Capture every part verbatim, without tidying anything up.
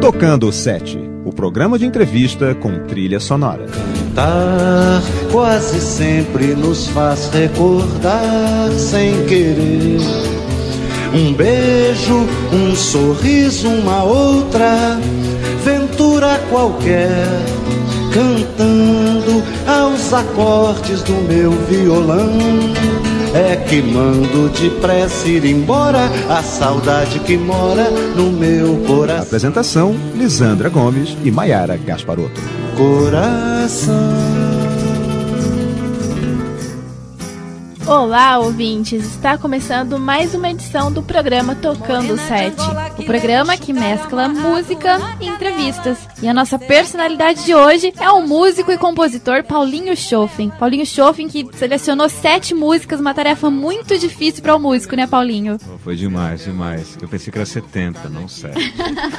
Tocando o Sete, o programa de entrevista com trilha sonora. Cantar quase sempre nos faz recordar sem querer. Um beijo, um sorriso, uma outra ventura qualquer, cantando aos acordes do meu violão. É que mando depressa ir embora a saudade que mora no meu coração. Apresentação: Lisandra Gomes e Maiara Gasparotto. Coração. Olá, ouvintes! Está começando mais uma edição do programa Tocando o Sete, o programa que mescla música e entrevistas. E a nossa personalidade de hoje é o músico e compositor Paulinho Schoffen. Paulinho Schoffen, que selecionou sete músicas, uma tarefa muito difícil para o músico, né, Paulinho? Foi demais, demais. Eu pensei que era setenta, não sete.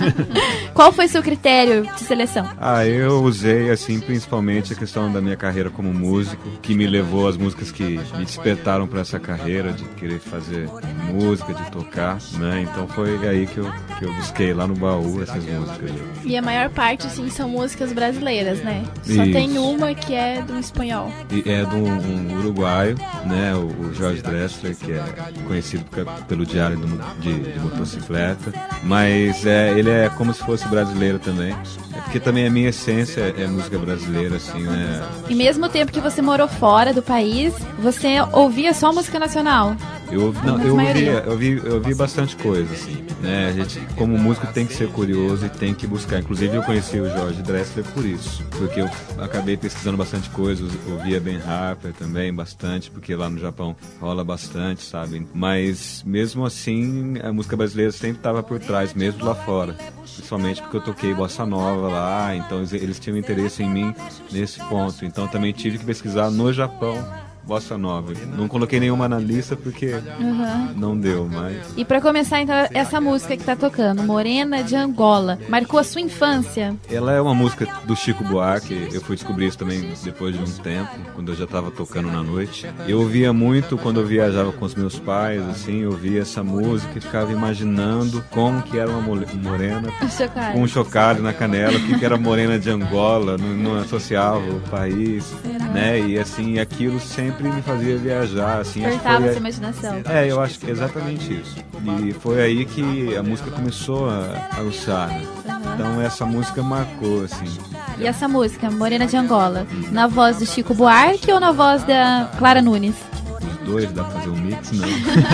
Qual foi seu critério de seleção? Ah, eu usei, assim, principalmente a questão da minha carreira como músico, que me levou às músicas que me despertaram para essa carreira de querer fazer música, de tocar, né? Então foi aí que eu, que eu busquei lá no baú essas músicas. E a maior parte, assim, são músicas brasileiras, né? Só Isso. tem uma que é do espanhol. E é de um, um uruguaio, né? O, o Jorge Drexler, que é conhecido pelo Diário do, de, de Motocicleta. Mas é, ele é como se fosse brasileiro também. É porque também a minha essência é música brasileira, assim, né? E mesmo o tempo que você morou fora do país, você ouvia só música nacional? Eu, não, eu, ouvia, eu, ouvi, eu ouvi bastante coisa, assim, né? A gente, como músico, tem que ser curioso e tem que buscar. Inclusive, eu conheci o Jorge Drexler por isso, porque eu acabei pesquisando bastante coisa, ouvia Ben Harper também, bastante, porque lá no Japão rola bastante, sabe? Mas, mesmo assim, a música brasileira sempre estava por trás, mesmo lá fora. Principalmente porque eu toquei bossa nova lá, então eles tinham interesse em mim nesse ponto. Então, também tive que pesquisar no Japão bossa nova. Não coloquei nenhuma na lista porque uhum. não deu, mas... E pra começar, então, essa música que tá tocando, Morena de Angola, marcou a sua infância? Ela é uma música do Chico Buarque. Eu fui descobrir isso também depois de um tempo, quando eu já tava tocando na noite. Eu ouvia muito quando eu viajava com os meus pais, assim, eu ouvia essa música e ficava imaginando como que era uma morena chocalho. com um chocalho na canela, o que que era morena de Angola, não, não associava o país, uhum. né? E assim, aquilo sempre me fazia viajar, assim. Despertava a sua imaginação. É, eu acho que é exatamente isso. E foi aí que a música começou a aguçar, né? Uhum. Então essa música marcou, assim. E essa música, Morena de Angola, na voz do Chico Buarque ou na voz da Clara Nunes? Os dois, dá pra fazer um mix, não?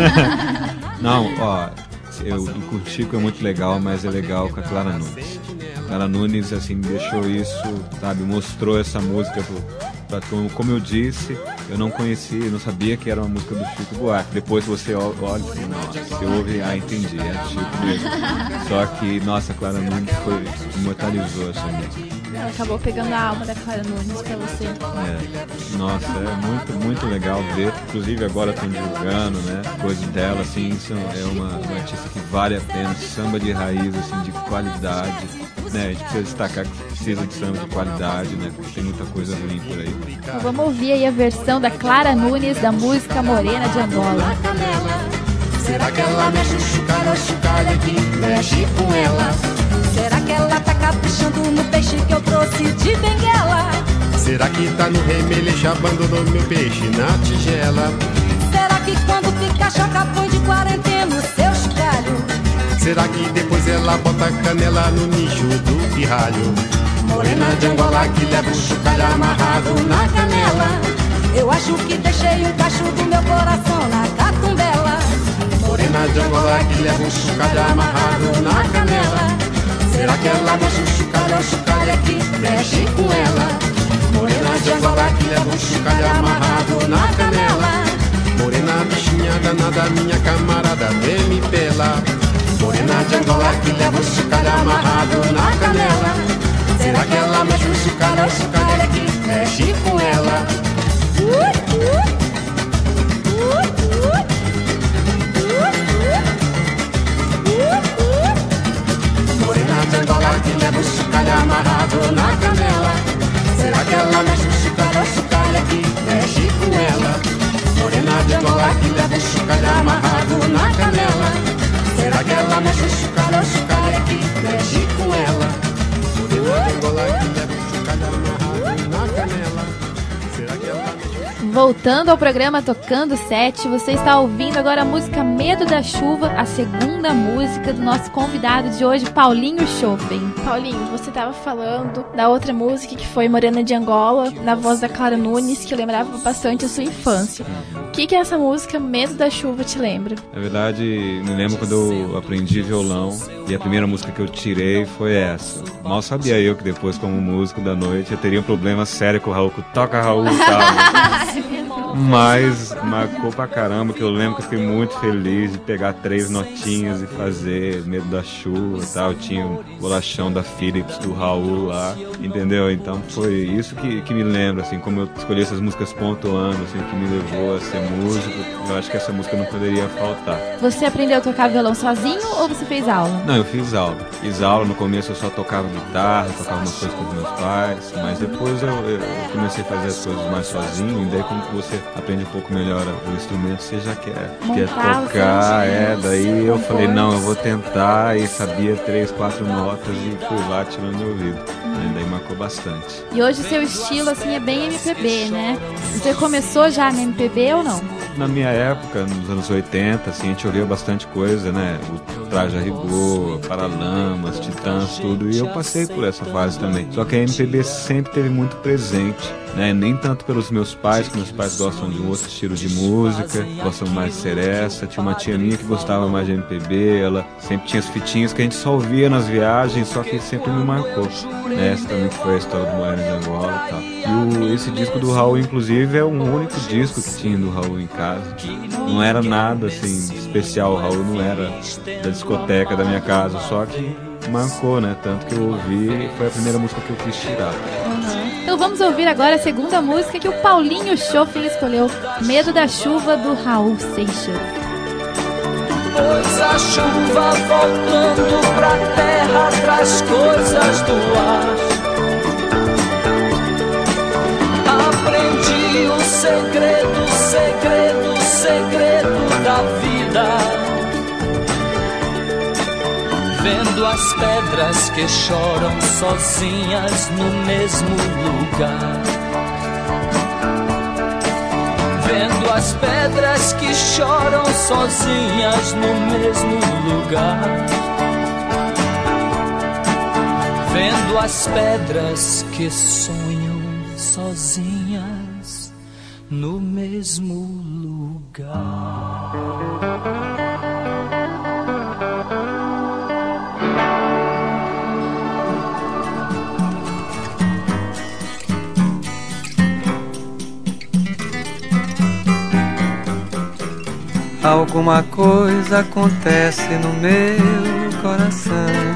Não, ó, eu, o Chico é muito legal, mas é legal com a Clara Nunes. Clara Nunes, assim, deixou isso, sabe, mostrou essa música pro... Como, como eu disse, eu não conhecia, não sabia que era uma música do Chico Buarque. Depois você olha e fala, nossa, você ouve, ah, entendi, é do Chico mesmo. Só que, nossa, a Clara Nunes foi, imortalizou essa música. Ela acabou pegando a alma da Clara Nunes pra você. É, nossa, é muito, muito legal ver. Inclusive agora estão divulgando, né, coisas dela, assim, isso é uma, uma artista que vale a pena, samba de raiz, assim, de qualidade, né, a gente precisa destacar que precisa de samba de qualidade, né, porque tem muita coisa ruim por aí. Então vamos ouvir aí a versão da Clara Nunes da música Morena de Angola. Será que ela mexe o chocalho, o chocalho que mexe com ela? Será que ela tá caprichando no peixe que eu trouxe de Benguela? Será que tá no remeleixo, abandonou meu peixe na tigela? Será que quando fica choca põe de quarentena o seu chocalho? Será que depois ela bota canela no nicho do pirralho? Morena de Angola que leva o chocalho amarrado na canela. Eu acho que deixei um cacho do meu coração na catumbela. Morena de Angola que leva o chocalho amarrado na canela. Será que ela mexe o chocalho, o chocalho é que mexe com ela? Morena de Angola que leva o chocalho amarrado na canela. Morena bichinha danada, minha camarada, vem me pela. Morena de Angola que leva o chocalho amarrado na canela. Será que ela mexe o chocalho, o chocalho é que mexe com ela? Morena de Angola que leva o chocalho amarrado na canela. Será que ela mexe o chocalho, o chocalho é que mexe com ela? Morena de Angola que leva o chocalho amarrado na canela. Será que ela mexe o chocalho, o chocalho é que mexe com ela? Voltando ao programa Tocando Sete, você está ouvindo agora a música Medo da Chuva, a segunda música do nosso convidado de hoje, Paulinho Schoffen. Paulinho, você estava falando da outra música que foi Morena de Angola, na voz da Clara Nunes, que lembrava bastante a sua infância. O que que essa música Medo da Chuva te lembra? Na verdade, me lembro quando eu aprendi violão e a primeira música que eu tirei foi essa. Mal sabia eu que depois, como músico da noite, eu teria um problema sério com o Raul, com toca Raul e tal. Mas marcou pra caramba, que eu lembro que eu fiquei muito feliz de pegar três notinhas e fazer Medo da Chuva e tal. Eu tinha um bolachão da Philips, do Raul lá, entendeu? Então foi isso que, que me lembra, assim, como eu escolhi essas músicas pontuando, assim, que me levou a ser músico. Eu acho que essa música não poderia faltar. Você aprendeu a tocar violão sozinho ou você fez aula? Não, eu fiz aula. Fiz aula, no começo eu só tocava guitarra, tocava umas coisas com os meus pais, mas depois eu, eu comecei a fazer as coisas mais sozinho, e daí quando você aprende um pouco melhor o instrumento, você já quer, quer tocar, é, daí eu falei, não, eu vou tentar, e sabia três, quatro notas e fui lá tirando meu ouvido. Hum. Daí marcou bastante. E hoje o seu estilo, assim, é bem M P B, né? Você começou já no M P B ou não? Na minha época, nos anos oitenta, assim, a gente ouvia bastante coisa, né? O Traje a Rigor, Paralamas, Titãs, tudo, e eu passei por essa fase também. Só que a M P B sempre teve muito presente, né? Nem tanto pelos meus pais, que meus pais gostam de um outro estilo de música, gostam mais de seresta. Tinha uma tia minha que gostava mais de M P B, ela sempre tinha as fitinhas que a gente só ouvia nas viagens, só que sempre me marcou, né? Essa também foi a história do Morena de Angola e tal. E o, esse disco do Raul, inclusive, é o único disco que tinha do Raul em casa. Não era nada, assim, especial, o Raul não era da discoteca da minha casa, só que marcou, né? Tanto que eu ouvi e foi a primeira música que eu quis tirar. Uhum. Então vamos ouvir agora a segunda música que o Paulinho Schoffen escolheu, Medo da Chuva, do Raul Seixas. Pois a chuva voltando pra terra traz coisas do ar. Aprendi o segredo, segredo, segredo da vida. Vendo as pedras que choram sozinhas no mesmo lugar. Vendo as pedras que choram sozinhas no mesmo lugar. Vendo as pedras que sonham sozinhas no mesmo lugar. Alguma coisa acontece no meu coração,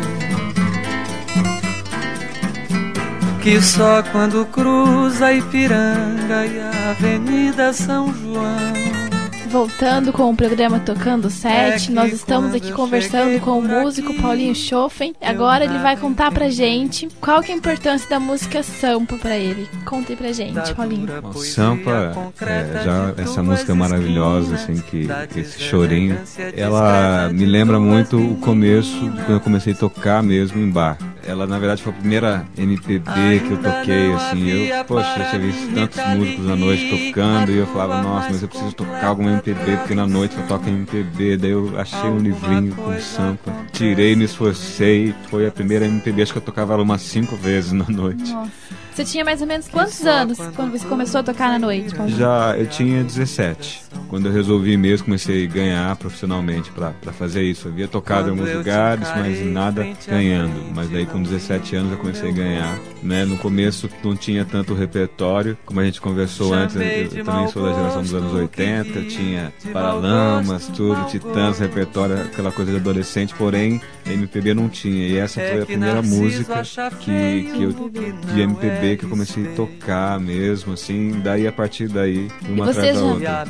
que só quando cruza a Ipiranga e a Avenida São João. Voltando com o programa Tocando Sete, nós estamos aqui conversando com o músico Paulinho Schoffen. Agora ele vai contar pra gente qual que é a importância da música Sampa pra ele. Conta aí pra gente, Paulinho. Bom, Sampa, é, já essa música maravilhosa, assim, que, que esse chorinho, ela me lembra muito o começo de quando eu comecei a tocar mesmo em bar. Ela, na verdade, foi a primeira M P B que eu toquei, assim, eu, poxa, eu tinha visto tantos músicos na noite tocando, e eu falava, nossa, mas eu preciso tocar alguma M P B, porque na noite eu toco M P B, daí eu achei um livrinho com Sampa, tirei, me esforcei, foi a primeira M P B, acho que eu tocava ela umas cinco vezes na noite. Nossa. Você tinha mais ou menos quantos anos quando você começou a tocar na noite, Paulinho? Já, eu tinha dezessete. Quando eu resolvi mesmo, comecei a ganhar profissionalmente pra, pra fazer isso. Eu havia tocado em alguns lugares, mas nada ganhando. Mas daí com dezessete anos eu comecei a ganhar, né? No começo não tinha tanto repertório, como a gente conversou antes, eu, eu também sou da geração dos anos oitenta, eu tinha Paralamas, tudo, Titãs, repertório, aquela coisa de adolescente, porém M P B não tinha. E essa foi a primeira música que, que eu, de M P B que eu comecei a tocar mesmo, assim, daí a partir daí, uma atrás da outra. Você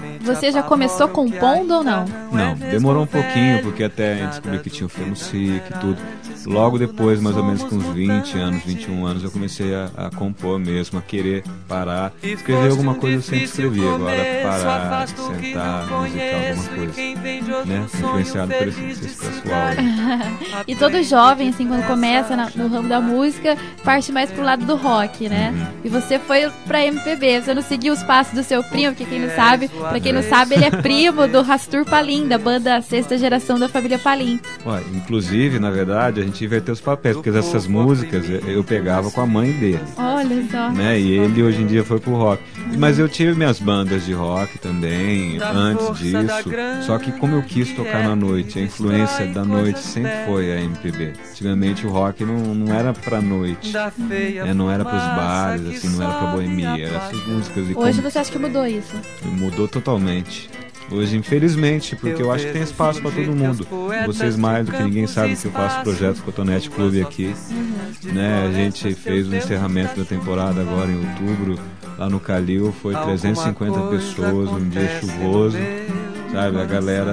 você já começou compondo ou não? Não, demorou um pouquinho, porque até a gente descobriu que tinha o Femusic e tudo. Logo depois, mais ou menos com uns vinte anos, vinte e um anos, eu comecei a, a compor mesmo, a querer parar. Escrever alguma coisa eu sempre escrevi, agora parar, sentar, musicar alguma coisa, né? Influenciado por esse, esse pessoal aí. E todo jovem, assim, quando começa na, no ramo da música, parte mais pro lado do rock, né? Uhum. E você foi pra M P B, você não seguiu os passos do seu primo, porque quem não sabe, pra quem não sabe, ele é primo do Rastur Palim, da banda Sexta Geração da família Palim. Ué, inclusive, na verdade, a gente inverteu os papéis, porque essas músicas eu pegava com a mãe dele. Olha só. Né? E ele hoje em dia foi pro rock. Mas eu tive minhas bandas de rock também, antes disso. Só que como eu quis tocar na noite, a influência da noite sempre foi a M P B. Antigamente o rock não, não era pra noite, né? Não era pros bares, assim, não era pra boemia, era essas músicas. E hoje como... você acha que mudou isso? Mudou totalmente. Hoje, infelizmente, porque eu acho que tem espaço para todo mundo. Vocês mais do que ninguém sabem que eu faço projetos Cotonete Clube aqui. Uhum. Né? A gente fez o encerramento da temporada agora em outubro, lá no Calil, foi trezentas e cinquenta pessoas, um dia chuvoso, sabe? A galera,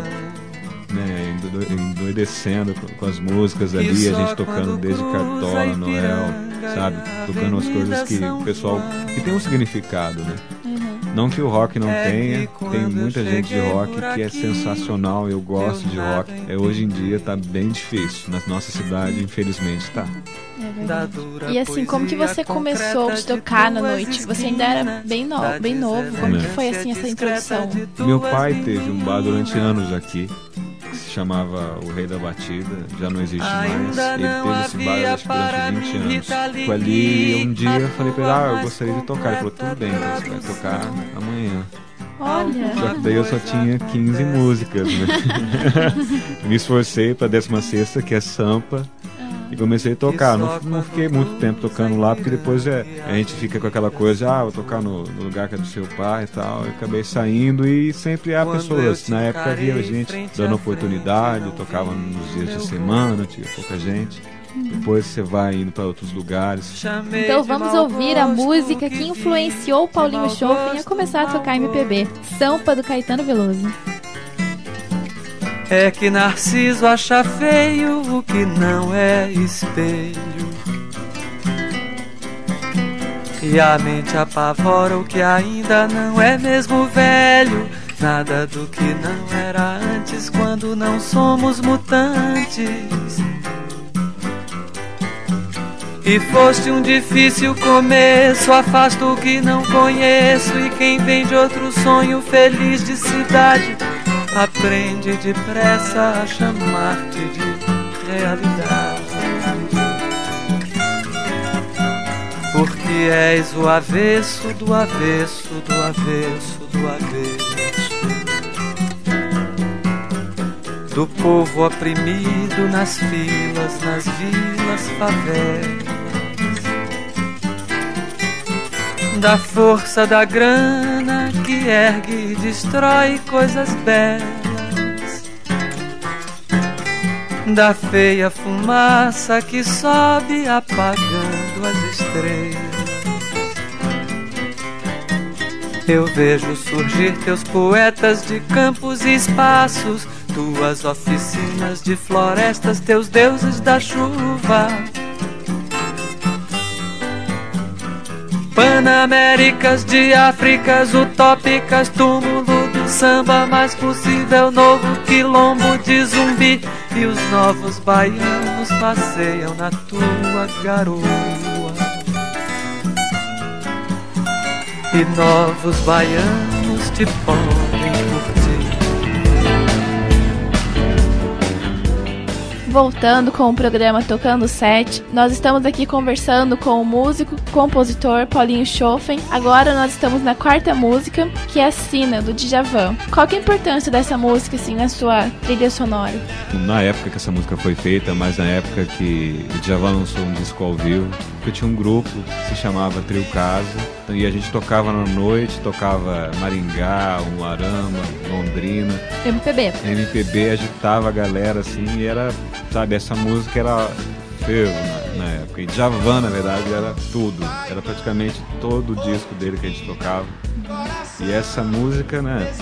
né, endoidecendo com as músicas ali, a gente tocando desde Cartola, Noel, sabe? Tocando as coisas que o pessoal, que tem um significado, né? Não que o rock não tenha, tem muita gente de rock que é sensacional, eu gosto de rock. É, hoje em dia tá bem difícil, na nossa cidade, infelizmente tá. É verdade. E assim, como que você começou a tocar na noite? Você ainda era bem, no, bem novo, como é. que foi assim essa introdução? Meu pai teve um bar durante anos aqui, que se chamava O Rei da Batida, já não existe mais. Ele teve esse bar acho que durante vinte anos. Foi ali, um dia eu falei pra ele, ah, eu gostaria de tocar. Ele falou, tudo bem, então você vai tocar amanhã. Olha. Só que daí eu só tinha quinze músicas, né? Me esforcei pra décima sexta, que é Sampa, e comecei a tocar. Não, não fiquei muito tempo tocando lá, porque depois é, a gente fica com aquela coisa, ah, vou tocar no, no lugar que é do seu pai e tal. Eu acabei saindo e sempre há pessoas. Na época havia gente dando oportunidade, tocava nos dias de semana, tinha pouca gente. Depois você vai indo para outros lugares. Então vamos ouvir a música que influenciou o Paulinho Schoffen a começar a tocar M P B, Sampa, do Caetano Veloso. É que Narciso acha feio o que não é espelho, e a mente apavora o que ainda não é mesmo velho. Nada do que não era antes quando não somos mutantes. E foste um difícil começo, afasto o que não conheço, e quem vem de outro sonho feliz de cidade aprende depressa a chamar-te de realidade. Porque és o avesso do avesso do avesso do avesso do povo oprimido nas filas, nas vilas, favelas, da força da grana que ergue e destrói coisas belas, da feia fumaça que sobe apagando as estrelas. Eu vejo surgir teus poetas de campos e espaços, tuas oficinas de florestas, teus deuses da chuva, Panaméricas de Áfricas utópicas, túmulo do samba mais possível, novo quilombo de Zumbi, e os novos baianos passeiam na tua garoa, e novos baianos te podem curtir. Voltando com o programa Tocando Sete, nós estamos aqui conversando com o músico, compositor Paulinho Schoffen. Agora nós estamos na quarta música, que é a Sina, do Djavan. Qual que é a importância dessa música, assim, na sua trilha sonora? Na época que essa música foi feita, mas na época que o Djavan lançou um disco ao vivo, eu tinha um grupo que se chamava Trio Casa, e a gente tocava na noite, tocava Maringá, Umuarama, Londrina. M P B. M P B, agitava a galera, assim, e era, sabe, essa música era fervo na, na época. E Djavan, na verdade, era tudo. Era praticamente todo o disco dele que a gente tocava. E essa música, né,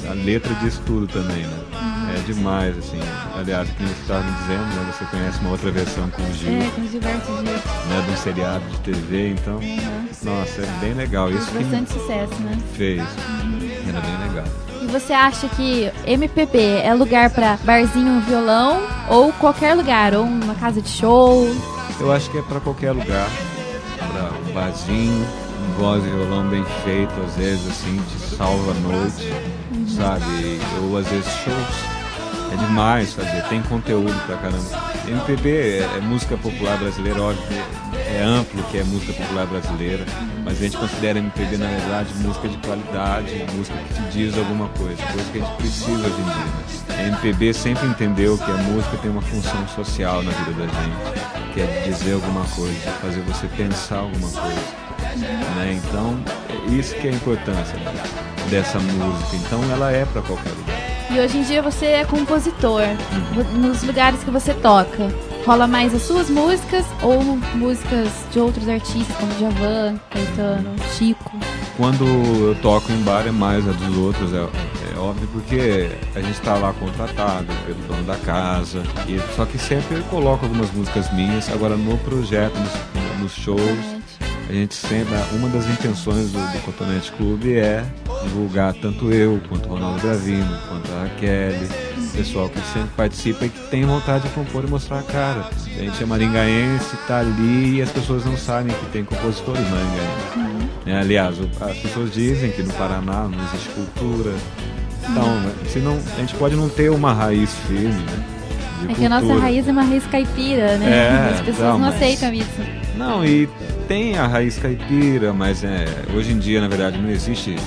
a letra diz tudo também, né? Uhum. É demais, assim. Aliás, como você estava me dizendo, né? Você conhece uma outra versão com o Gil. É, com o Gilberto Gil. Né? De um seriado de T V, então... Uhum. Nossa, é bem legal. Isso fez bastante que sucesso, né? Fez. Uhum. Era bem legal. E você acha que M P B é lugar pra barzinho, violão ou qualquer lugar? Ou uma casa de show? Eu acho que é pra qualquer lugar. Pra um barzinho, um voz e violão bem feito, às vezes assim, te salva a noite, uhum. sabe? Ou às vezes shows. É demais fazer, tem conteúdo pra caramba. M P B é, é música popular brasileira, óbvio, é amplo que é música popular brasileira, mas a gente considera M P B, na verdade, música de qualidade, música que te diz alguma coisa, coisa que a gente precisa hoje em dia. Né? A M P B sempre entendeu que a música tem uma função social na vida da gente, que é dizer alguma coisa, fazer você pensar alguma coisa. Né? Então, é isso que é a importância, né, dessa música. Então, ela é pra qualquer lugar. E hoje em dia você é compositor. Uhum. Nos lugares que você toca, rola mais as suas músicas ou músicas de outros artistas como Djavan, Caetano, Chico? Quando eu toco em bar é mais a dos outros, é, é óbvio, porque a gente está lá contratado pelo dono da casa, e, só que sempre eu coloco algumas músicas minhas. Agora no projeto, nos, nos shows, a gente sempre, uma das intenções do, do Cotonete Clube é divulgar tanto eu, quanto o Ronaldo Gravino, quanto a Raquel, pessoal que sempre participa e que tem vontade de compor e mostrar a cara. A gente é maringaense, tá ali e as pessoas não sabem que tem compositores maringaenses. Uhum. É, aliás, as pessoas dizem que no Paraná não existe cultura. Então, uhum. se não, a gente pode não ter uma raiz firme, né? É que a nossa raiz é uma raiz caipira, né? É, as pessoas não, não mas... aceitam isso. Não, e tem a raiz caipira, mas é, hoje em dia, na verdade, não existe.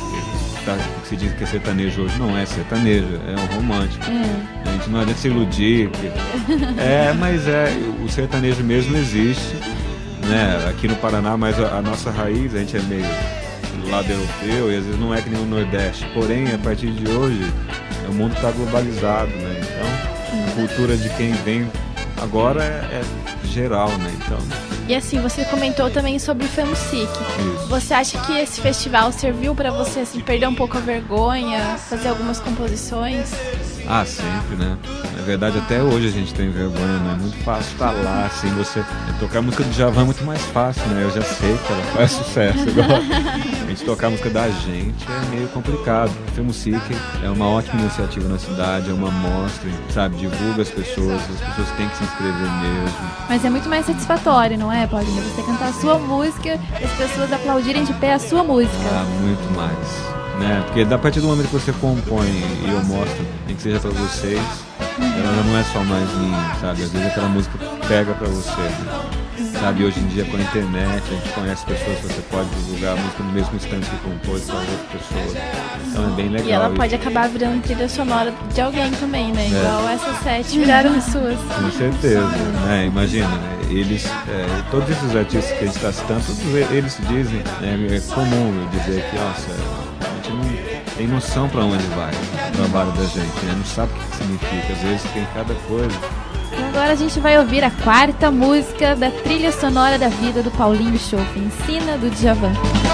O que se diz que é sertanejo hoje não é sertanejo, é um romântico. É. A gente não adianta se iludir. Porque... É, mas é, o sertanejo mesmo existe, né? Aqui no Paraná, mas a, a nossa raiz, a gente é meio do lado europeu e às vezes não é que nem o Nordeste. Porém, a partir de hoje, o mundo está globalizado, né? Então, a cultura de quem vem agora é, é geral, né? Então... E assim, você comentou também sobre o FEMUSIC. Isso. Você acha que esse festival serviu para você assim, perder um pouco a vergonha, fazer algumas composições? Ah, sempre, né? Na verdade, até hoje a gente tem vergonha, né? É muito fácil estar lá, assim, você... Tocar a música do Djavan é muito mais fácil, né? Eu já sei que ela faz sucesso agora. A gente tocar a música da gente é meio complicado. O FEMUSIC é uma ótima iniciativa na cidade, é uma mostra, sabe? Divulga as pessoas, as pessoas têm que se inscrever mesmo. Mas é muito mais satisfatório, não é, Paulinho? Você cantar a sua música e as pessoas aplaudirem de pé a sua música. Ah, muito mais. Né? Porque a partir do momento que você compõe e eu mostro, nem que seja pra vocês, uhum. ela não é só mais minha, sabe? Às vezes aquela música pega pra você, né? Uhum. Sabe? Hoje em dia com a internet, a gente conhece pessoas que você pode divulgar a música no mesmo instante que compôs pra outra pessoa. Então é bem legal. E ela isso. Pode acabar virando trilha sonora de alguém também, né? É. Igual essas sete viraram as suas. Com certeza, né? Imagina, né? Eles, é, todos esses artistas que a gente está citando, todos eles dizem, né? É comum eu dizer que, nossa, a gente não tem noção para onde vai o trabalho da gente, né? Não sabe o que significa, às vezes tem cada coisa. E agora a gente vai ouvir a quarta música da trilha sonora da vida do Paulinho Schoff, Ensina, do Djavan.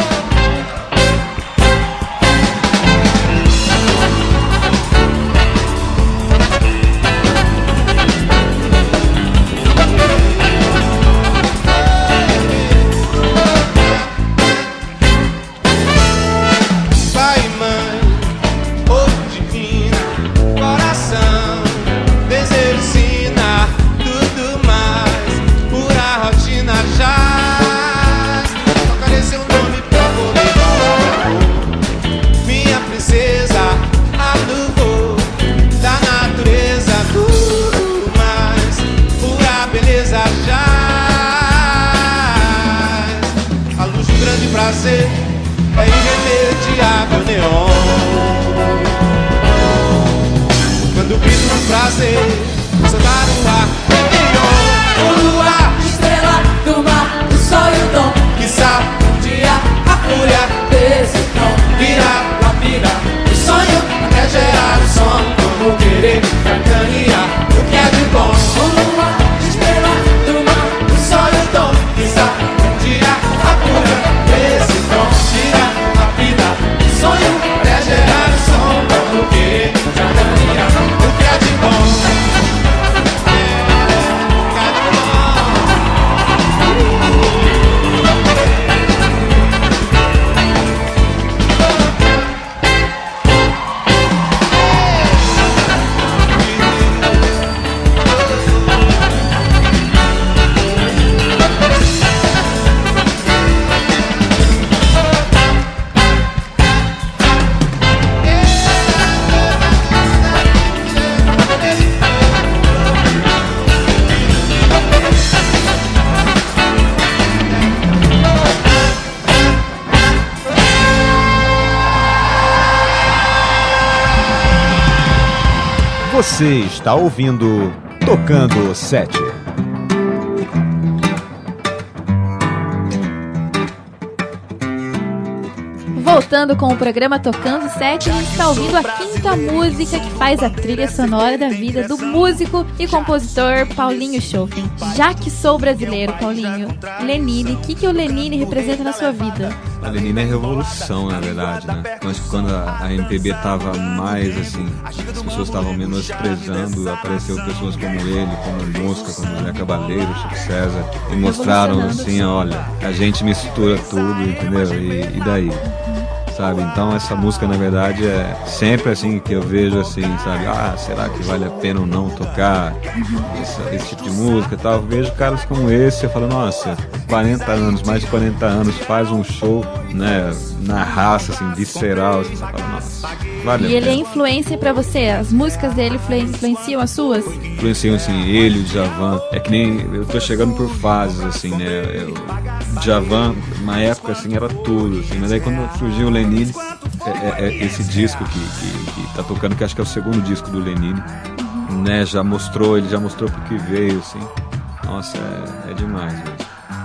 É irremediável neon. Quando grito no prazer, soltar o ar neon. O luar, estrela do mar, o sol e o dom. Quiçá um dia a fúria desse tom virá lapida o sonho até gerar o som. Como querer cacanear o que é de bom. O luar, estrela do mar, o sol e o dom. Quiçá um dia a fúria desse tom virá lapida o sonho até gerar o som. Como querer Você está ouvindo Tocando Sete. Voltando com o programa Tocando Sete, a gente está ouvindo a quinta música que faz a trilha sonora da vida do músico e compositor Paulinho Schoffen. Já que sou brasileiro, Paulinho, Lenine, o que, que o Lenine representa na sua vida? A Lenine é revolução, na verdade, né? Acho que quando a, a M P B tava mais, assim, as pessoas estavam menosprezando, apareceu pessoas como ele, como Mosca, como Zé Cabaleiro, Chico César, e mostraram, assim, olha, a gente mistura tudo, entendeu? E, e daí? Sabe? Então essa música, na verdade, é sempre assim que eu vejo assim, sabe? Ah, será que vale a pena ou não tocar esse, esse tipo de música e tal? Eu vejo caras como esse, eu falo, nossa, quarenta anos, mais de quarenta anos, faz um show, né, na raça, assim, visceral, assim, você fala, nossa, vale a pena. E ele é influência pra você? As músicas dele influenciam as suas? Influenciam, assim, ele, o Djavan. É que nem, eu tô chegando por fases, assim, né? Eu, o Djavan, na época, assim, era tudo, assim, mas aí quando surgiu o Lenine, é, é, é esse disco que, que, que tá tocando, que acho que é o segundo disco do Lenine, uhum. né? Já mostrou, ele já mostrou pro que veio, assim. Nossa, é, é demais, mesmo.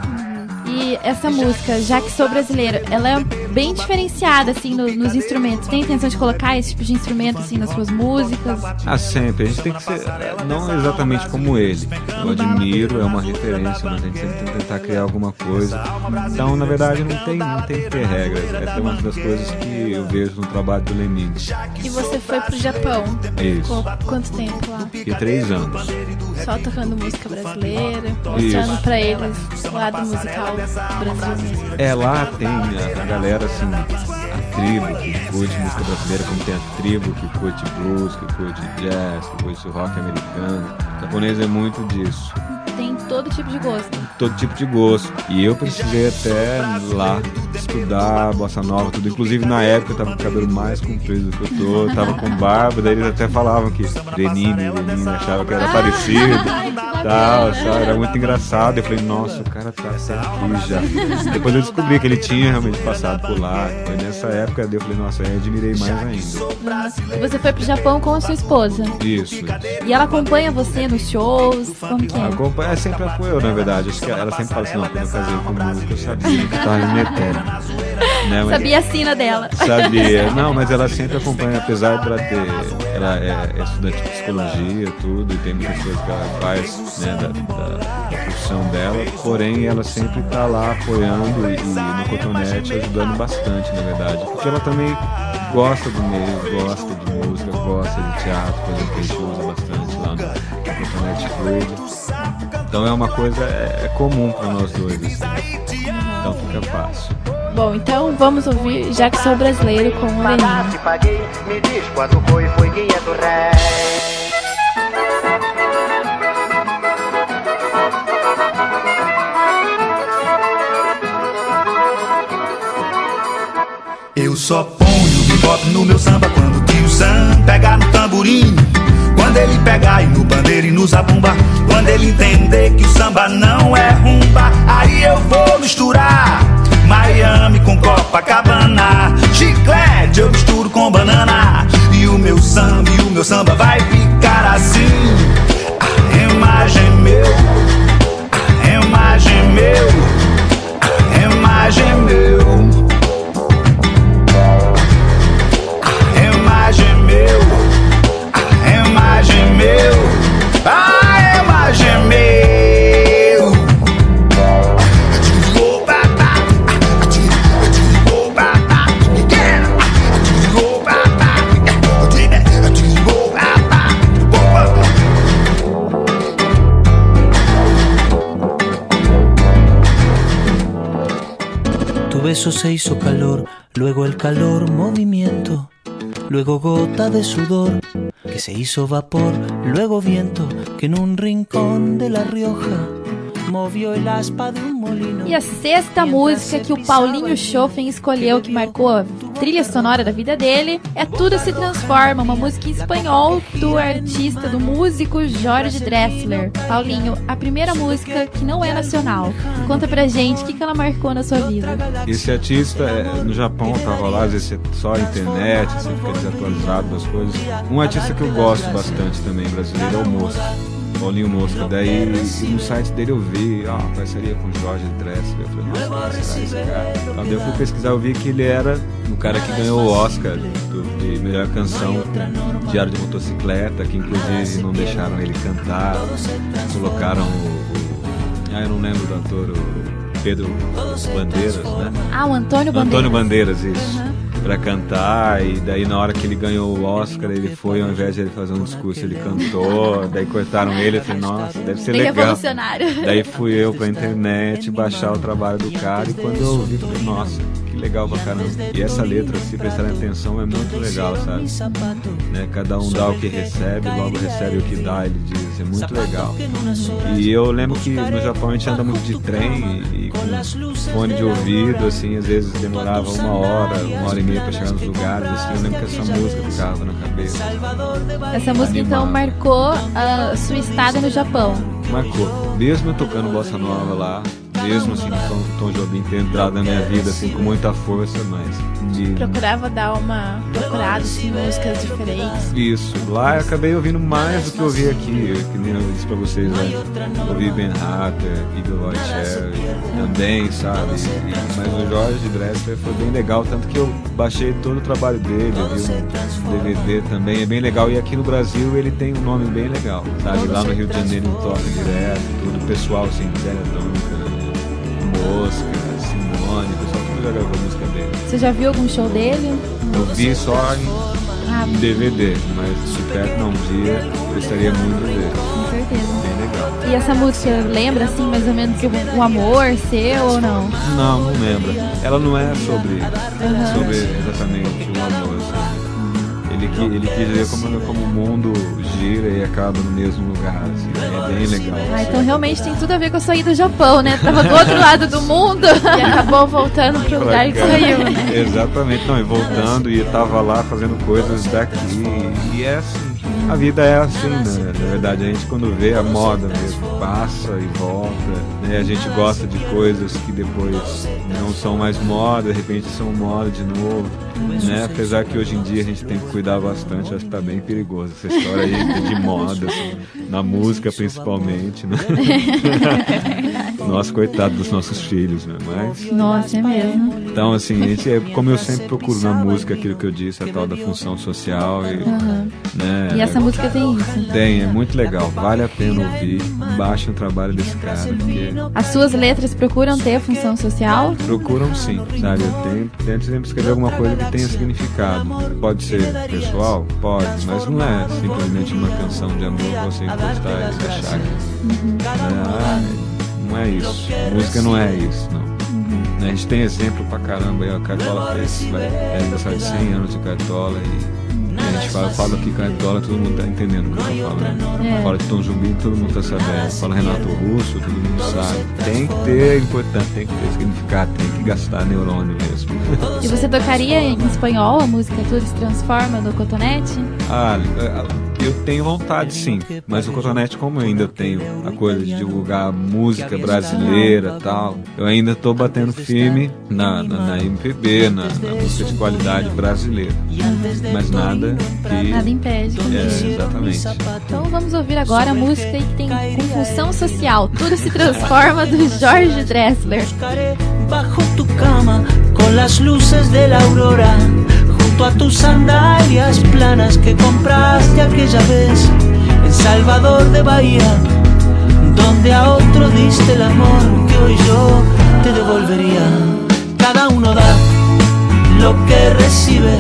E essa música, Já Que Sou Brasileiro, ela é bem diferenciada, assim, no, nos instrumentos. Tem intenção de colocar esse tipo de instrumento, assim, nas suas músicas? Ah, sempre. A gente tem que ser, não exatamente como ele. Eu admiro, é uma referência, mas a gente sempre tem que tentar criar alguma coisa. Então, na verdade, não tem, não tem que ter regras. Essa é uma das coisas que eu vejo no trabalho do Lenine. E você foi pro Japão? Isso. Ficou quanto tempo lá? Fiquei três anos. Só tocando música brasileira, mostrando Isso. pra eles o lado musical Brasil mesmo. É, lá tem a, a galera, assim, a tribo que curte música brasileira, como tem a tribo que curte blues, que curte jazz, que curte rock americano. O japonês é muito disso. Tem todo tipo de gosto. Todo tipo de gosto. E eu precisei até lá estudar bossa nova, tudo. Inclusive na época eu tava com o cabelo mais comprido do que eu tô, eu tava com barba, daí eles até falavam que Lenine, Lenine, achava que era ah, parecido. Tal, sabe? Era muito engraçado. Eu falei, nossa, o cara tá, tá aqui já. Depois eu descobri que ele tinha realmente passado por lá. Foi nessa época, eu falei, nossa, eu admirei mais ainda. E você foi pro Japão com a sua esposa? Isso, isso. E ela acompanha você nos shows? Como que é? Acompanha, sempre apoiou, na verdade. Acho que ela sempre fala assim, não, quando eu casei com o músico, eu sabia que eu tava me metendo. Né, mas... Sabia a sina dela. Sabia. Não, mas ela sempre acompanha, apesar de ela ter... Ela é, é estudante de psicologia, tudo, e tem muitas coisas que ela faz, né, da, da, da profissão dela, porém ela sempre tá lá apoiando e, e no Cotonete ajudando bastante, na verdade. Porque ela também gosta do meio, gosta de música, gosta de teatro, por exemplo, que a gente usa bastante lá no, no Cotonete Club. Então é uma coisa, é, é comum para nós dois, assim. Então fica fácil. Bom, então vamos ouvir Já Que Sou Brasileiro com o Lenine. Paguei, me diz quanto foi, foi guia do rei. Eu só ponho bebop no meu samba quando o tio Sam pegar no tamborim. Quando ele pegar e no pandeiro e no zabumba. Quando ele entender que o samba não é rumba, aí eu vou misturar Miami com Copacabana, chiclete eu misturo com banana. E o meu samba, e o meu samba vai ficar assim. A imagem é meu, a imagem é meu, a imagem é meu. A imagem é meu, a imagem é meu, a imagem é meu. Tu beso se hizo calor, luego el calor movimiento, luego gota de sudor que se hizo vapor, luego viento que en un rincón de La Rioja movió el aspa de un molino. E a sexta música que o Paulinho Schoffen escolheu, que marcou a trilha sonora da vida dele, é Tudo Se Transforma, uma música em espanhol do artista, do músico Jorge Drexler. Paulinho, a primeira música que não é nacional, conta pra gente o que, que ela marcou na sua vida. Esse artista, no Japão, eu tava lá, às vezes é só a internet, você fica desatualizado das coisas. Um artista que eu gosto bastante também, brasileiro, é o Mosca. Paulinho Mosca, daí no site dele eu vi, ó, oh, parceria com o Jorge Drexler, eu falei, nossa, quem será esse cara? Daí eu fui pesquisar, eu vi que ele era o cara que ganhou o Oscar do, de melhor canção com Diário de Motocicleta, que inclusive não deixaram ele cantar, colocaram o, o ah, eu não lembro do ator, o Pedro Bandeiras, né? Ah, o Antônio Bandeiras. Antônio Bandeiras, isso. Uhum. Pra cantar, e daí na hora que ele ganhou o Oscar, ele foi, ao invés de ele fazer um discurso, ele cantou, daí cortaram ele, eu falei, nossa, deve ser bem legal. Revolucionário. Daí fui eu pra internet baixar o trabalho do cara, e quando eu ouvi, falei, nossa, que legal pra caramba. E essa letra, se prestarem atenção, é muito legal, sabe? Né? Cada um dá o que recebe, logo recebe o que dá, ele diz, é muito legal. E eu lembro que no Japão a gente anda muito de trem, e, e com fone de ouvido, assim, às vezes demorava uma hora, uma hora e meia pra chegar nos lugares, assim, eu lembro que essa música ficava na cabeça. Essa música, então, marcou a sua estada no Japão? Marcou. Mesmo eu tocando bossa nova lá, mesmo assim, Tom, Tom Jobim ter entrado na minha vida, assim, com muita força, mas... De... Procurava dar uma procurada, assim, músicas diferentes. Isso. Lá eu acabei ouvindo mais do que eu ouvi aqui, que nem eu disse pra vocês, né? Ouvi Ben Harper, Eagle Eye Cherry, também, sabe? E, mas o Jorge Drexler foi bem legal, tanto que eu baixei todo o trabalho dele, eu vi um D V D também, é bem legal. E aqui no Brasil ele tem um nome bem legal, sabe? Lá no Rio de Janeiro ele toca direto, tudo, o pessoal, assim, Zélia Duncan, Mosca, Simone, o pessoal tudo já gravou a música dele. Você já viu algum show dele? Eu vi só em ah, D V D, mas se perto não um dia, eu gostaria muito de ver. Com certeza. Bem legal. E essa música lembra, assim, mais ou menos o, o amor seu ou não? Não, não lembra. Ela não é sobre, uhum. sobre exatamente o amor, assim. Ele, ele quis ver como, como o mundo gira e acaba no mesmo lugar, assim, é bem legal. Ah, então realmente tem tudo a ver com a sua ida ao Japão, né? Tava do outro lado do mundo e acabou voltando pro lugar que saiu, né? Exatamente, não, e voltando e tava lá fazendo coisas daqui, e é assim. A vida é assim, né? Na verdade, a gente quando vê a moda mesmo, passa e volta, né? A gente gosta de coisas que depois não são mais moda, de repente são moda de novo, né? Apesar que hoje em dia a gente tem que cuidar bastante, acho que tá bem perigoso essa história aí de moda, assim, na música principalmente, né? Nossa, coitado dos nossos filhos, né? Mas... Nossa, é mesmo. Então, assim, a gente, é, como eu sempre procuro na música aquilo que eu disse, a tal da função social e, uhum. né? E essa música tem isso? Tem, é muito legal, vale a pena ouvir, baixa o trabalho desse cara, porque... As suas letras procuram ter função social? Procuram sim, sabe, eu tenho, tento sempre escrever alguma coisa que tenha significado, pode ser pessoal? Pode, mas não é simplesmente uma canção de amor que você encostar e achar que... Uhum. Ah, não é isso, música não é isso, não. Uhum. A gente tem exemplo pra caramba, aí a Cartola fez, vai, é aniversário de cem anos de Cartola e... A gente fala, fala aqui Cartola, todo mundo tá entendendo o que eu tô falando. É. Fala de Tom Jobim, todo mundo tá sabendo. Fala Renato Russo, todo mundo sabe. Tem que ter, é importante, tem que ter significado, tem que gastar neurônio mesmo. E você tocaria em espanhol a música Tudo Se Transforma do Cotonete? Ah, eu tenho vontade sim, mas o Cotonete, como eu ainda tenho a coisa de divulgar música brasileira e tal, eu ainda tô batendo firme na, na, na M P B, na, na música de qualidade brasileira. Mas nada que... Nada impede. É, exatamente. Então vamos ouvir agora a música que tem com função social, Tudo Se Transforma, do Jorge Drexler. Bajo tu cama, con las luces de la aurora, junto a tus sandalias planas que compraste aquella vez en Salvador de Bahía, donde a otro diste el amor que hoy yo te devolvería. Cada uno da lo que recibe,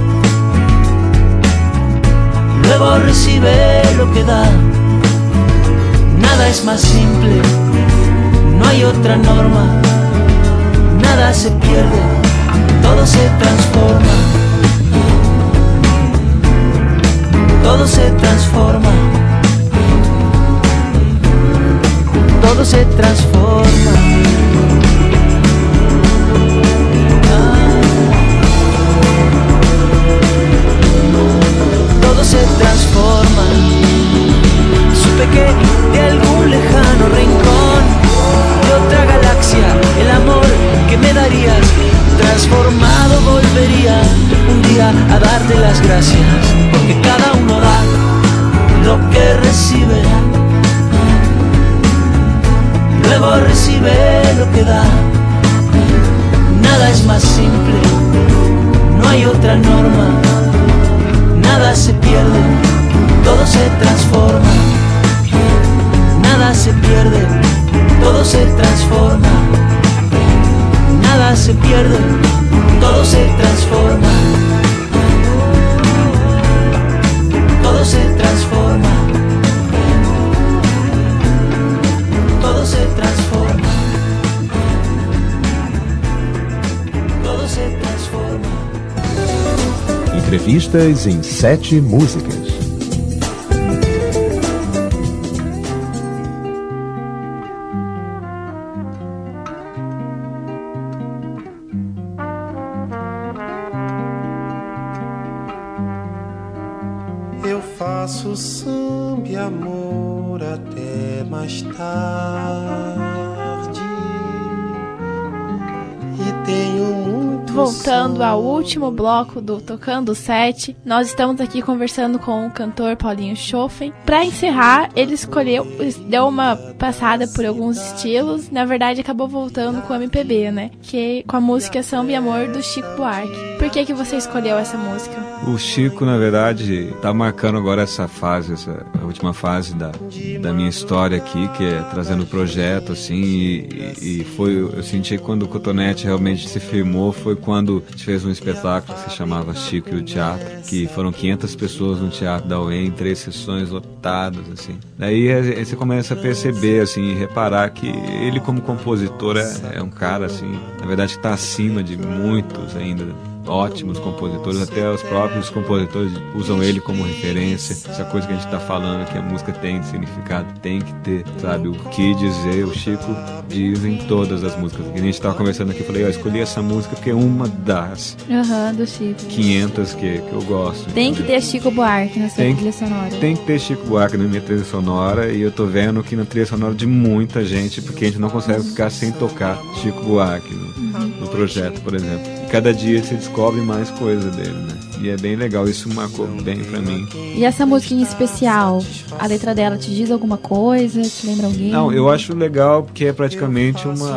luego recibe lo que da. Nada es más simple, no hay otra norma. Nada se pierde, todo se transforma. Todo se transforma. todo se transforma. Todo se transforma. Supe que de algún lejano rincón de otra galaxia el amor que me darías transformado volvería un día a darte las gracias, porque cada uno da lo que recibe, luego recibe lo que da. Nada es más simple, no hay otra norma. Nada se pierde, todo se transforma. Nada se pierde, todo se transforma. Nada se pierde, todo se transforma. Todo se transforma. Todo se transforma. Todo se transforma. Entrevistas em sete músicas. Eu faço samba e amor até mais tarde e tenho muito. Voltando ao último bloco do Tocando Sete, nós estamos aqui conversando com o cantor Paulinho Schoffen. Para encerrar, ele escolheu, deu uma passada por alguns estilos, na verdade acabou voltando com o M P B, né? Que com a música Samba e Amor do Chico Buarque. Por que que você escolheu essa música? O Chico, na verdade, tá marcando agora essa fase, essa última fase da, da minha história aqui, que é trazendo o projeto, assim, e, e foi, eu senti que quando o Cotonete realmente se firmou, foi quando a gente fez um espetáculo que se chamava Chico e o Teatro, que foram quinhentas pessoas no Teatro da U E M, em três sessões lotadas, assim. Daí aí você começa a perceber, assim, e reparar que ele como compositor é, é um cara, assim, na verdade que tá acima de muitos ainda, ótimos compositores, até os próprios compositores usam ele como referência. Essa coisa que a gente tá falando, que a música tem significado, tem que ter, sabe, o que dizer. O Chico diz em todas as músicas. E a gente tava conversando aqui, eu falei, ó, escolhi essa música porque é uma das uhum, do Chico. quinhentas que, que eu gosto. Tem entendeu? Que ter Chico Buarque na sua tem, trilha sonora. Tem que ter Chico Buarque na minha trilha sonora, e eu tô vendo que na trilha sonora de muita gente, porque a gente não consegue ficar sem tocar Chico Buarque no, uhum. no projeto, por exemplo. E cada dia você descobre mais coisa dele, né? E é bem legal, isso marcou bem pra mim. E essa música em especial, a letra dela te diz alguma coisa? Te lembra alguém? Não, eu acho legal porque é praticamente uma,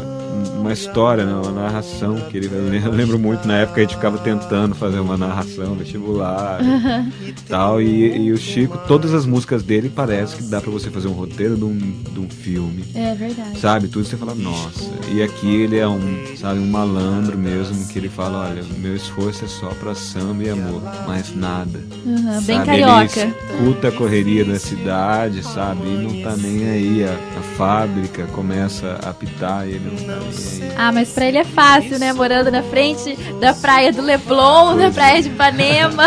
uma história, né? Uma narração. Que ele, eu lembro muito, na época a gente ficava tentando fazer uma narração vestibular uhum. e tal. E, e o Chico, todas as músicas dele parece que dá pra você fazer um roteiro de um, de um filme. É verdade. Sabe? Tudo você fala, nossa. E aqui ele é um, sabe, um malandro mesmo, que ele fala, olha, meu esforço é só pra samba e amor, mais nada. Uhum, bem carioca. Ele escuta a correria da cidade, sabe? E não tá nem aí. A, a fábrica começa a apitar e ele não tá nem aí. Ah, mas pra ele é fácil, né? Morando na frente da praia do Leblon, da praia de Ipanema.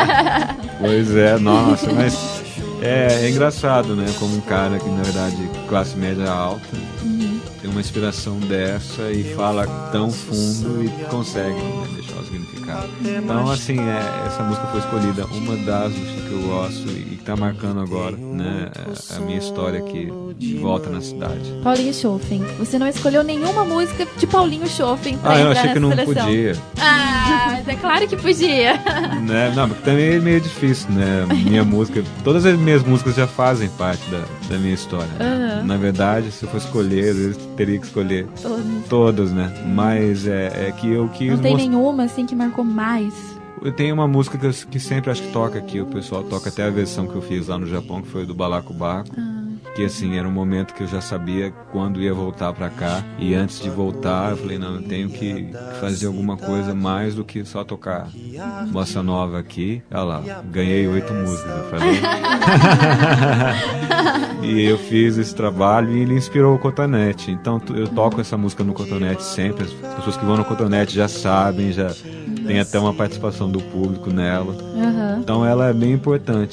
Pois é, nossa, mas é, é engraçado, né? Como um cara que, na verdade, classe média alta, uhum. tem uma inspiração dessa e fala tão fundo e consegue, né, deixar o significado. Então, assim, é, essa música foi escolhida, uma das que eu gosto e que tá marcando agora, né, a minha história aqui de volta na cidade. Paulinho Schoffen, você não escolheu nenhuma música de Paulinho Schoffen pra ah, entrar eu achei nessa que não seleção. Podia. Ah, mas é claro que podia. Né? Não, porque também é meio difícil, né? Minha música, todas as minhas músicas já fazem parte da, da minha história. Né? Uhum. Na verdade, se eu for escolher, eu teria que escolher todas, todas né? Mas é, é que eu quis... Não tem most... nenhuma, assim, que marcou mais? Eu tenho uma música que, eu, que sempre acho que toca aqui, o pessoal toca até a versão que eu fiz lá no Japão, que foi do Balacobaco. Ah. Que assim, era um momento que eu já sabia quando ia voltar pra cá. E antes de voltar, eu falei, não, eu tenho que fazer alguma coisa mais do que só tocar bossa nova aqui. Olha lá, ganhei oito músicas, eu falei. E eu fiz esse trabalho e ele inspirou o Cotonete. Então eu toco essa música no Cotonete sempre. As pessoas que vão no Cotonete já sabem, já tem até uma participação do público nela. Uhum. Então ela é bem importante.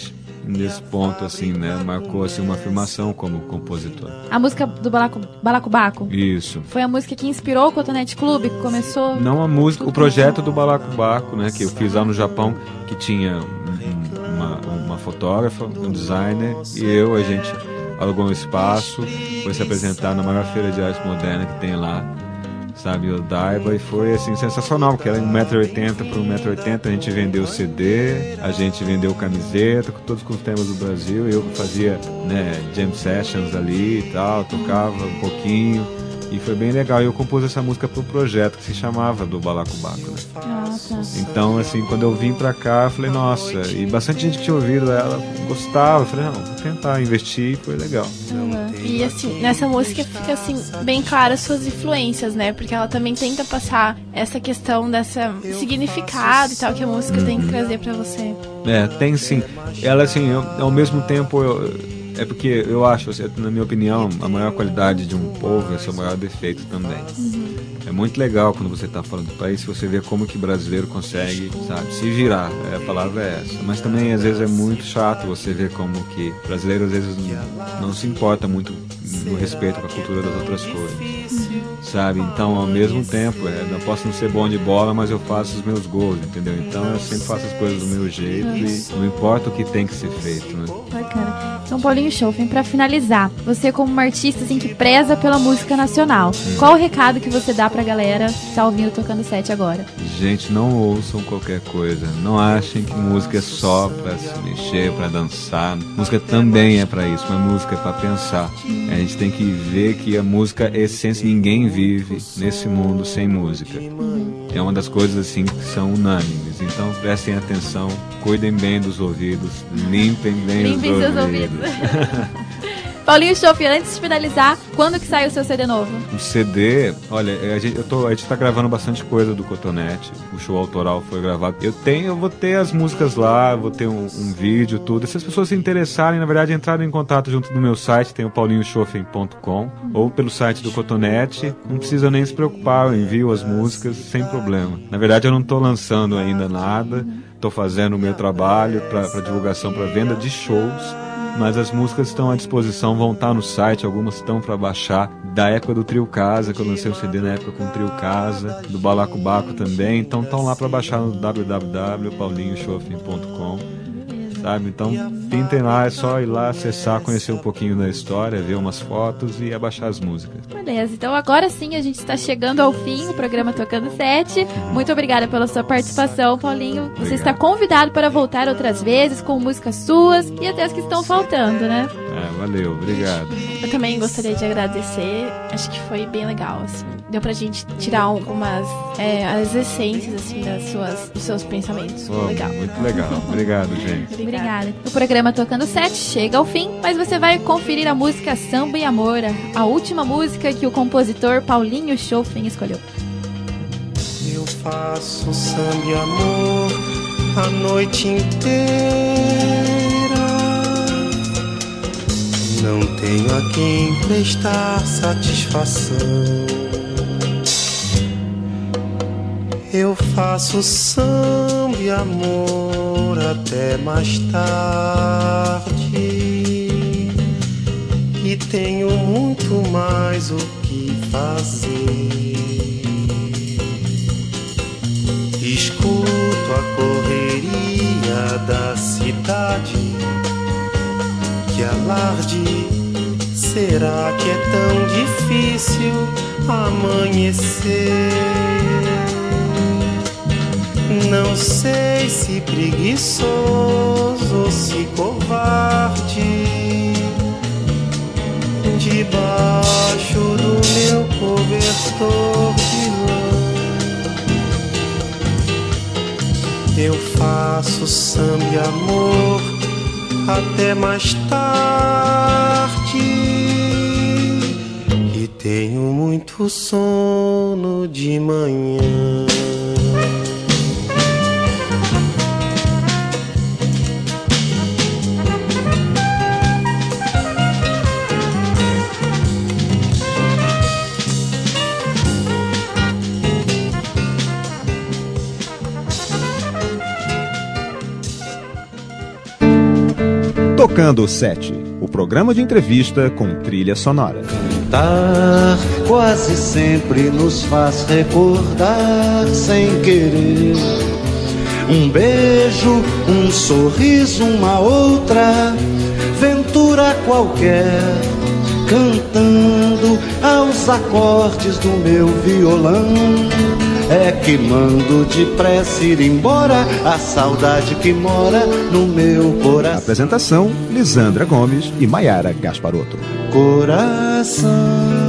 nesse ponto, assim, né? Marcou, assim, uma afirmação como compositor. A música do Balaco, Balacobaco? Isso. Foi a música que inspirou o Cotonete Club, que começou... Não a música, o projeto do Balacobaco, né? Que eu fiz lá no Japão, que tinha um, uma, uma fotógrafa, um designer, e eu, a gente alugou um espaço, foi se apresentar na maior feira de arte moderna que tem lá, sabe, o Daiba, e foi assim sensacional, porque era um metro e oitenta por um metro e oitenta, a gente vendeu C D, a gente vendeu camiseta, com todos os temas do Brasil, eu fazia, né, jam sessions ali e tal, tocava um pouquinho, e foi bem legal. E eu compus essa música pro projeto que se chamava do Balacobaco, né? Nossa. Então, assim, quando eu vim pra cá, eu falei, nossa, e bastante gente que tinha ouvido ela gostava, eu falei, não, vou tentar investir, e foi legal. Uhum. E assim, nessa música fica assim, bem claro as suas influências, né? Porque ela também tenta passar essa questão dessa significado e tal que a música uhum. tem que trazer pra você. É, tem sim. Ela, assim, eu, ao mesmo tempo, eu, é porque eu acho, na minha opinião, a maior qualidade de um povo é seu maior defeito também. Uhum. É muito legal quando você está falando do país, você vê como que brasileiro consegue, sabe, se virar, é, a palavra é essa. Mas também, às vezes, é muito chato você ver como que brasileiro, às vezes, não, não se importa muito no respeito com a cultura das outras coisas, sabe? Então, ao mesmo tempo, é, não posso não ser bom de bola, mas eu faço os meus gols, entendeu? Então, eu sempre faço as coisas do meu jeito e não importa o que tem que ser feito, né? Bacana. Então, Paulinho Schoffen, pra finalizar, você como uma artista assim, que preza pela música nacional, hum. qual o recado que você dá pra galera que tá ouvindo Tocando Sete agora? Gente, não ouçam qualquer coisa. Não achem que música é só pra se mexer, pra dançar. Música também é pra isso, mas música é pra pensar. Hum. A gente tem que ver que a música é essência. Ninguém vive nesse mundo sem música. Hum. É uma das coisas assim que são unânimes. Então prestem atenção, cuidem bem dos ouvidos, limpem bem limpem os seus ouvidos. ouvidos. Paulinho Schoffen, antes de finalizar, quando que sai o seu C D novo? O C D, olha, a gente, eu tô, a gente tá gravando bastante coisa do Cotonete, o show autoral foi gravado. Eu tenho, eu vou ter as músicas lá, vou ter um, um vídeo, tudo. Se as pessoas se interessarem, na verdade, entrarem em contato junto do meu site, tem o paulinho schoffen ponto com, uhum. ou pelo site do Cotonete, não precisa nem se preocupar, eu envio as músicas sem problema. Na verdade, eu não tô lançando ainda nada, tô fazendo o meu trabalho para divulgação, para venda de shows. Mas as músicas estão à disposição, vão estar no site, algumas estão para baixar, da época do Trio Casa, que eu lancei um C D na época com o Trio Casa, do Balacobaco também, então estão lá para baixar no w w w ponto paulinho schoffen ponto com, sabe? Então pintem lá, é só ir lá acessar, conhecer um pouquinho da história, ver umas fotos e abaixar as músicas. Beleza, então agora sim a gente está chegando ao fim, o programa Tocando Sete. Uhum. Muito obrigada pela sua participação, Paulinho. Obrigado. Você está convidado para voltar outras vezes com músicas suas e até as que estão faltando, né? É, valeu, obrigado. Eu também gostaria de agradecer, acho que foi bem legal, assim. Deu pra gente tirar algumas é, as essências assim, das suas, dos seus pensamentos. Oh, legal. Muito legal. Obrigado, gente. Obrigada. O programa Tocando Sete chega ao fim, mas você vai conferir a música Samba e Amor, a última música que o compositor Paulinho Schoffen escolheu. Eu faço samba e amor a noite inteira, não tenho a quem prestar satisfação. Eu faço samba e amor até mais tarde, e tenho muito mais o que fazer. Escuto a correria da cidade, que alarde, será que é tão difícil amanhecer? Não sei se preguiçoso ou se covarde, debaixo do meu cobertor de lã, eu faço samba e amor até mais tarde, e tenho muito sono de manhã. Tocando Sete, o programa de entrevista com trilha sonora. Cantar quase sempre nos faz recordar sem querer. Um beijo, um sorriso, uma outra ventura qualquer, cantando aos acordes do meu violão. É que mando depressa ir embora a saudade que mora no meu coração. Apresentação: Lisandra Gomes e Maiara Gasparotto. Coração